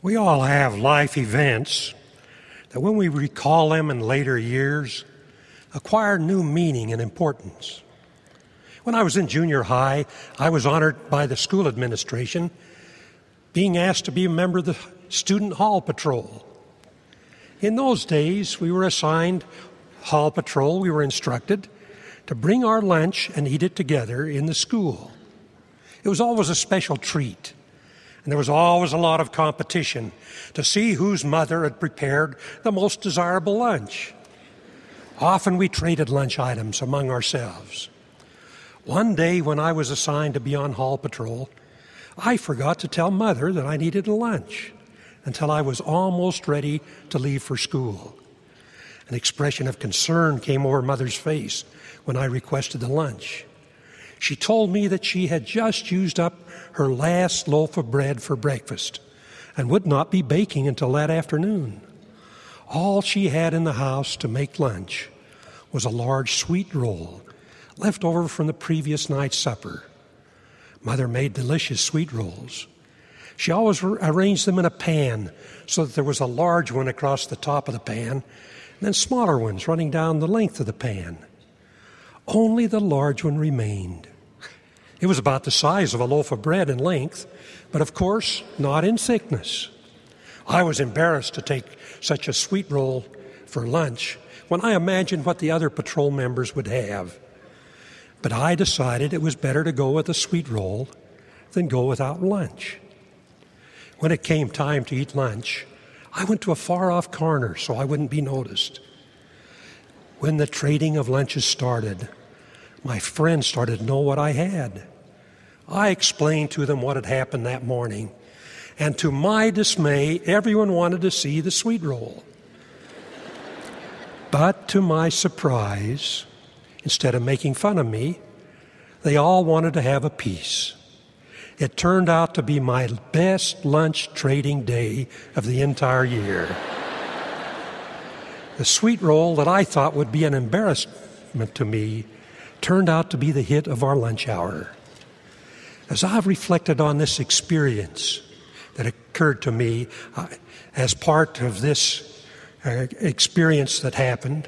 We all have life events that when we recall them in later years, acquire new meaning and importance. When I was in junior high, I was honored by the school administration being asked to be a member of the Student Hall Patrol. In those days, we were assigned Hall Patrol. We were instructed to bring our lunch and eat it together in the school. It was always a special treat. And there was always a lot of competition to see whose mother had prepared the most desirable lunch. Often we traded lunch items among ourselves. One day when I was assigned to be on Hall Patrol, I forgot to tell Mother that I needed a lunch until I was almost ready to leave for school. An expression of concern came over Mother's face when I requested the lunch. She told me that she had just used up her last loaf of bread for breakfast and would not be baking until that afternoon. All she had in the house to make lunch was a large sweet roll left over from the previous night's supper. Mother made delicious sweet rolls. She always arranged them in a pan so that there was a large one across the top of the pan and then smaller ones running down the length of the pan. Only the large one remained. It was about the size of a loaf of bread in length, but of course not in thickness. I was embarrassed to take such a sweet roll for lunch when I imagined what the other patrol members would have. But I decided it was better to go with a sweet roll than go without lunch. When it came time to eat lunch, I went to a far-off corner so I wouldn't be noticed. When the trading of lunches started, my friends started to know what I had. I explained to them what had happened that morning, and to my dismay, everyone wanted to see the sweet roll. But to my surprise, instead of making fun of me, they all wanted to have a piece. It turned out to be my best lunch trading day of the entire year. The sweet roll that I thought would be an embarrassment to me turned out to be the hit of our lunch hour. As I've reflected on this experience that occurred to me as part of this experience that happened,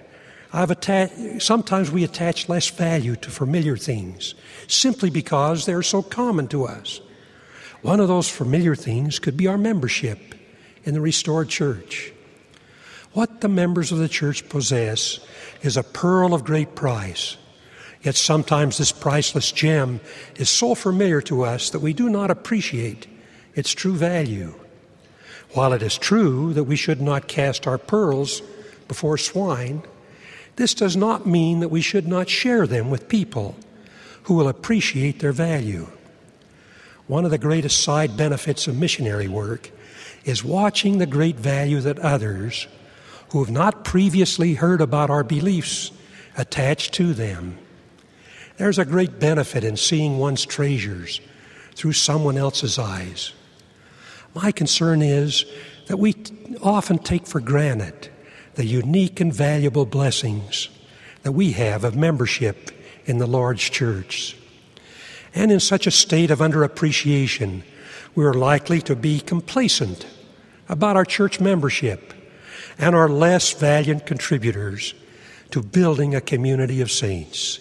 sometimes we attach less value to familiar things simply because they're so common to us. One of those familiar things could be our membership in the restored church. What the members of the church possess is a pearl of great price. Yet sometimes this priceless gem is so familiar to us that we do not appreciate its true value. While it is true that we should not cast our pearls before swine, this does not mean that we should not share them with people who will appreciate their value. One of the greatest side benefits of missionary work is watching the great value that others who have not previously heard about our beliefs attach to them. There's a great benefit in seeing one's treasures through someone else's eyes. My concern is that we often take for granted the unique and valuable blessings that we have of membership in the Lord's church. And in such a state of underappreciation, we are likely to be complacent about our church membership and are less valiant contributors to building a community of saints.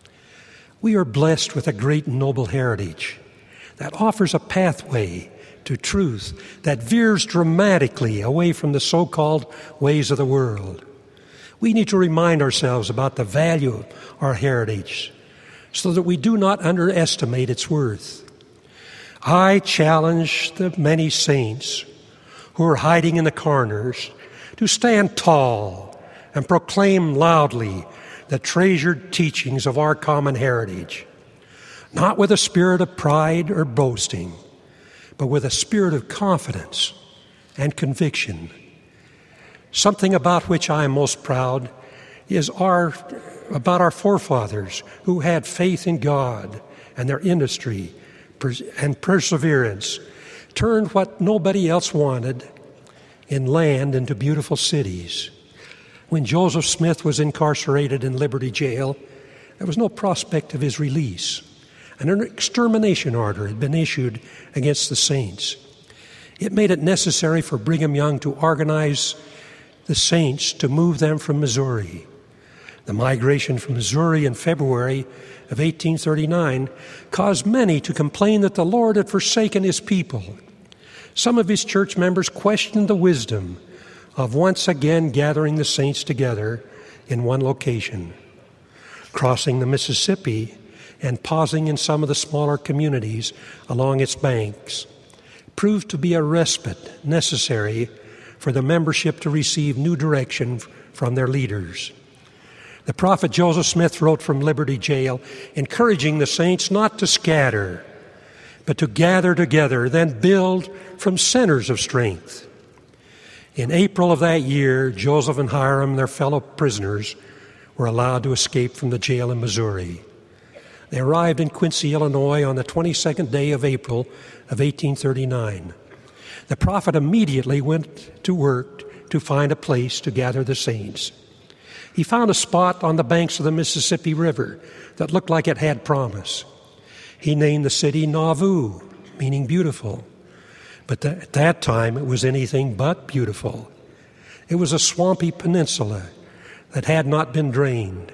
We are blessed with a great and noble heritage that offers a pathway to truth that veers dramatically away from the so-called ways of the world. We need to remind ourselves about the value of our heritage so that we do not underestimate its worth. I challenge the many saints who are hiding in the corners to stand tall and proclaim loudly the treasured teachings of our common heritage, not with a spirit of pride or boasting, but with a spirit of confidence and conviction. Something about which I am most proud is about our forefathers who had faith in God and their industry and perseverance turned what nobody else wanted in land into beautiful cities. When Joseph Smith was incarcerated in Liberty Jail, there was no prospect of his release, and an extermination order had been issued against the saints. It made it necessary for Brigham Young to organize the saints to move them from Missouri. The migration from Missouri in February of 1839 caused many to complain that the Lord had forsaken his people. Some of his church members questioned the wisdom of once again gathering the saints together in one location. Crossing the Mississippi and pausing in some of the smaller communities along its banks proved to be a respite necessary for the membership to receive new direction from their leaders. The prophet Joseph Smith wrote from Liberty Jail, encouraging the saints not to scatter, but to gather together, then build from centers of strength. In April of that year, Joseph and Hiram, their fellow prisoners, were allowed to escape from the jail in Missouri. They arrived in Quincy, Illinois on the 22nd day of April of 1839. The prophet immediately went to work to find a place to gather the saints. He found a spot on the banks of the Mississippi River that looked like it had promise. He named the city Nauvoo, meaning beautiful. But at that time, it was anything but beautiful. It was a swampy peninsula that had not been drained.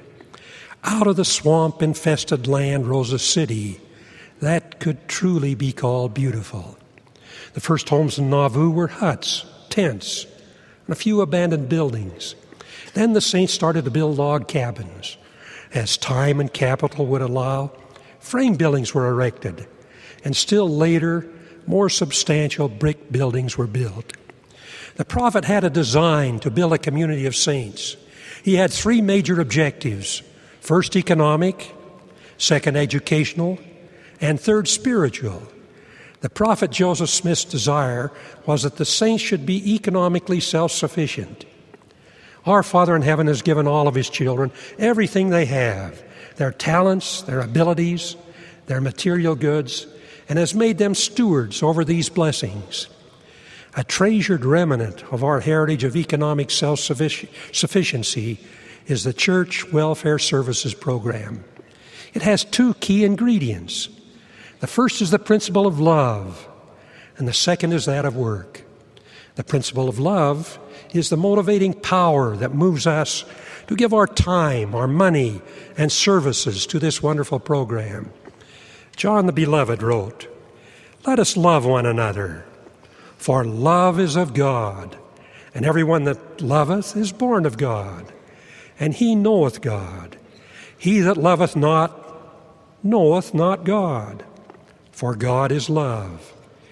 Out of the swamp-infested land rose a city that could truly be called beautiful. The first homes in Nauvoo were huts, tents, and a few abandoned buildings. Then the saints started to build log cabins. As time and capital would allow, frame buildings were erected, and still later, more substantial brick buildings were built. The prophet had a design to build a community of saints. He had three major objectives: first, economic; second, educational; and third, spiritual. The prophet Joseph Smith's desire was that the saints should be economically self-sufficient. Our Father in heaven has given all of his children everything they have, their talents, their abilities, their material goods, and has made them stewards over these blessings. A treasured remnant of our heritage of economic self-sufficiency is the Church Welfare Services Program. It has two key ingredients. The first is the principle of love, and the second is that of work. The principle of love is the motivating power that moves us to give our time, our money, and services to this wonderful program. John the Beloved wrote, "Let us love one another, for love is of God, and everyone that loveth is born of God, and he knoweth God. He that loveth not knoweth not God, for God is love.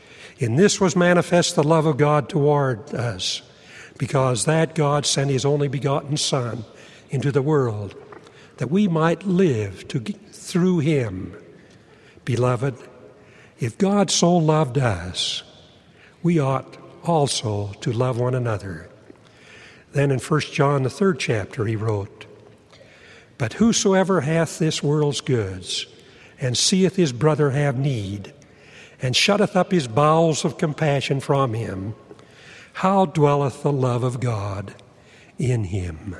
In this was manifest the love of God toward us, because that God sent his only begotten Son into the world, that we might live through him. Beloved, if God so loved us, we ought also to love one another." Then in 1 John, the 3rd chapter, he wrote, "But whosoever hath this world's goods, and seeth his brother have need, and shutteth up his bowels of compassion from him, how dwelleth the love of God in him?"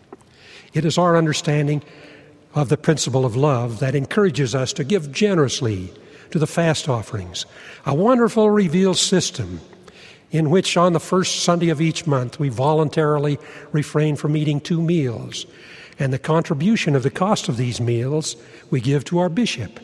It is our understanding of the principle of love that encourages us to give generously to the fast offerings, a wonderful revealed system in which on the first Sunday of each month we voluntarily refrain from eating 2 meals, and the contribution of the cost of these meals we give to our bishop.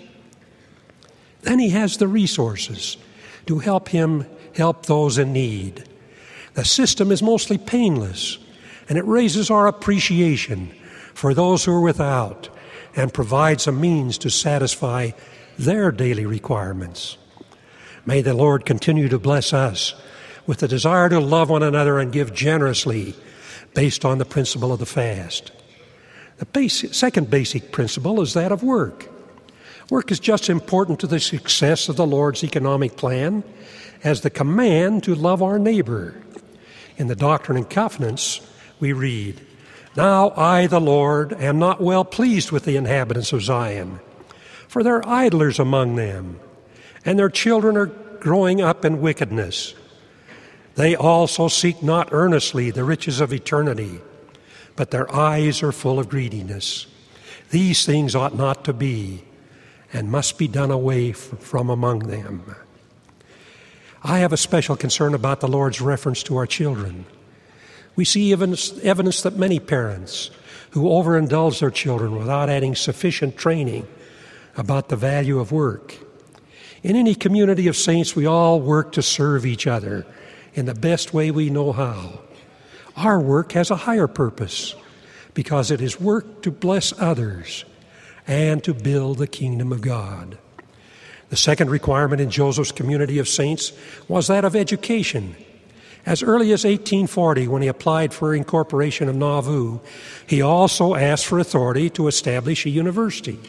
Then he has the resources to help him help those in need. The system is mostly painless, and it raises our appreciation for those who are without and provides a means to satisfy their daily requirements. May the Lord continue to bless us with the desire to love one another and give generously based on the principle of the fast. The second basic principle is that of work. Work is just as important to the success of the Lord's economic plan as the command to love our neighbor. In the Doctrine and Covenants, we read, "Now I, the Lord, am not well pleased with the inhabitants of Zion, for there are idlers among them, and their children are growing up in wickedness. They also seek not earnestly the riches of eternity, but their eyes are full of greediness. These things ought not to be, and must be done away from among them." I have a special concern about the Lord's reference to our children. We see evidence that many parents who overindulge their children without adding sufficient training about the value of work. In any community of saints, we all work to serve each other in the best way we know how. Our work has a higher purpose because it is work to bless others and to build the kingdom of God. The second requirement in Joseph's community of saints was that of education. As early as 1840, when he applied for incorporation of Nauvoo, he also asked for authority to establish a university.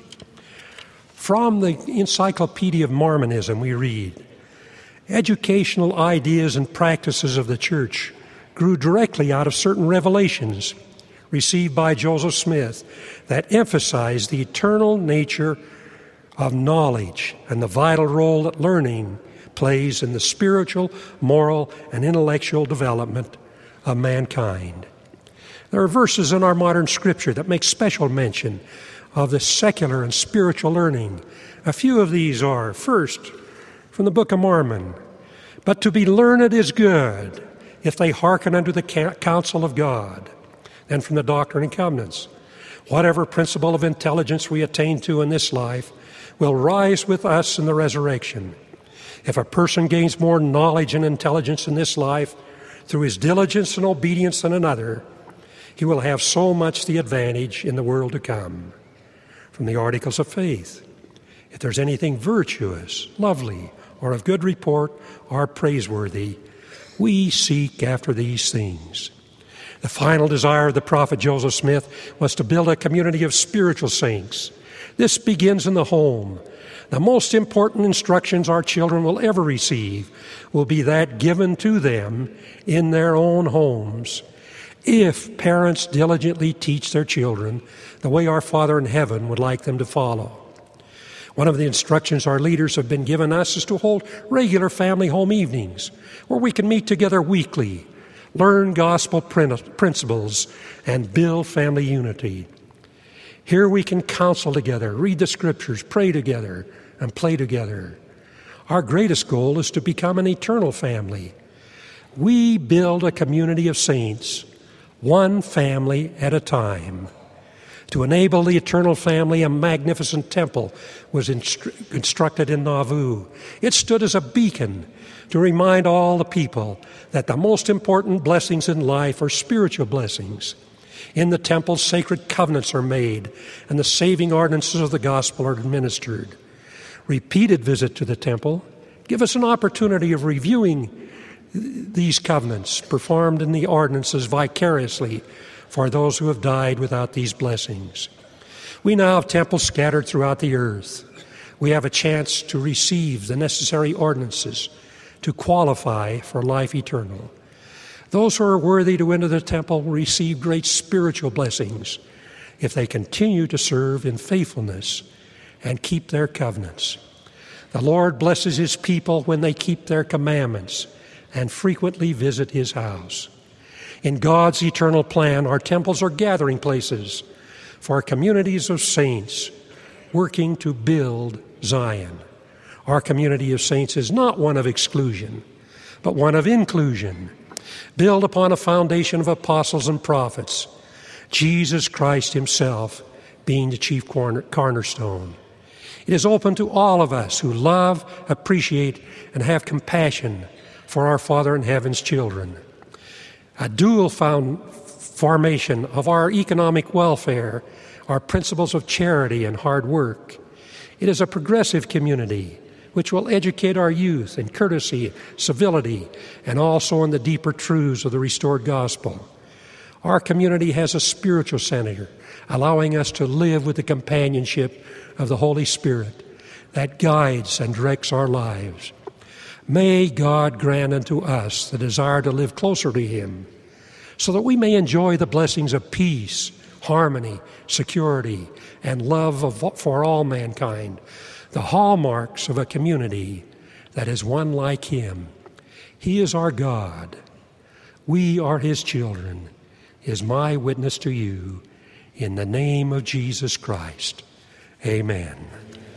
From the Encyclopedia of Mormonism, we read, educational ideas and practices of the church grew directly out of certain revelations received by Joseph Smith that emphasized the eternal nature of knowledge and the vital role that learning plays in the spiritual, moral, and intellectual development of mankind. There are verses in our modern scripture that make special mention of the secular and spiritual learning. A few of these are, first, from the Book of Mormon, "But to be learned is good, if they hearken unto the counsel of God." Then from the Doctrine and Covenants, "Whatever principle of intelligence we attain to in this life will rise with us in the resurrection. If a person gains more knowledge and intelligence in this life through his diligence and obedience than another, he will have so much the advantage in the world to come." From the Articles of Faith, "If there's anything virtuous, lovely, or of good report, or praiseworthy, we seek after these things." The final desire of the prophet Joseph Smith was to build a community of spiritual saints. This begins in the home. The most important instructions our children will ever receive will be that given to them in their own homes, if parents diligently teach their children the way our Father in heaven would like them to follow. One of the instructions our leaders have been given us is to hold regular family home evenings where we can meet together weekly, learn gospel principles, and build family unity. Here we can counsel together, read the scriptures, pray together, and play together. Our greatest goal is to become an eternal family. We build a community of saints, one family at a time. To enable the eternal family, a magnificent temple was constructed in Nauvoo. It stood as a beacon to remind all the people that the most important blessings in life are spiritual blessings. In the temple, sacred covenants are made, and the saving ordinances of the gospel are administered. Repeated visit to the temple give us an opportunity of reviewing these covenants performed in the ordinances vicariously for those who have died without these blessings. We now have temples scattered throughout the earth. We have a chance to receive the necessary ordinances to qualify for life eternal. Those who are worthy to enter the temple will receive great spiritual blessings if they continue to serve in faithfulness and keep their covenants. The Lord blesses His people when they keep their commandments and frequently visit His house. In God's eternal plan, our temples are gathering places for communities of saints working to build Zion. Our community of saints is not one of exclusion, but one of inclusion, built upon a foundation of apostles and prophets, Jesus Christ Himself being the chief cornerstone. It is open to all of us who love, appreciate, and have compassion for our Father in Heaven's children. A dual formation of our economic welfare, our principles of charity and hard work. It is a progressive community which will educate our youth in courtesy, civility, and also in the deeper truths of the restored gospel. Our community has a spiritual center, allowing us to live with the companionship of the Holy Spirit that guides and directs our lives. May God grant unto us the desire to live closer to Him, so that we may enjoy the blessings of peace, harmony, security, and love for all mankind, the hallmarks of a community that is one like Him. He is our God. We are His children, is my witness to you, in the name of Jesus Christ. Amen.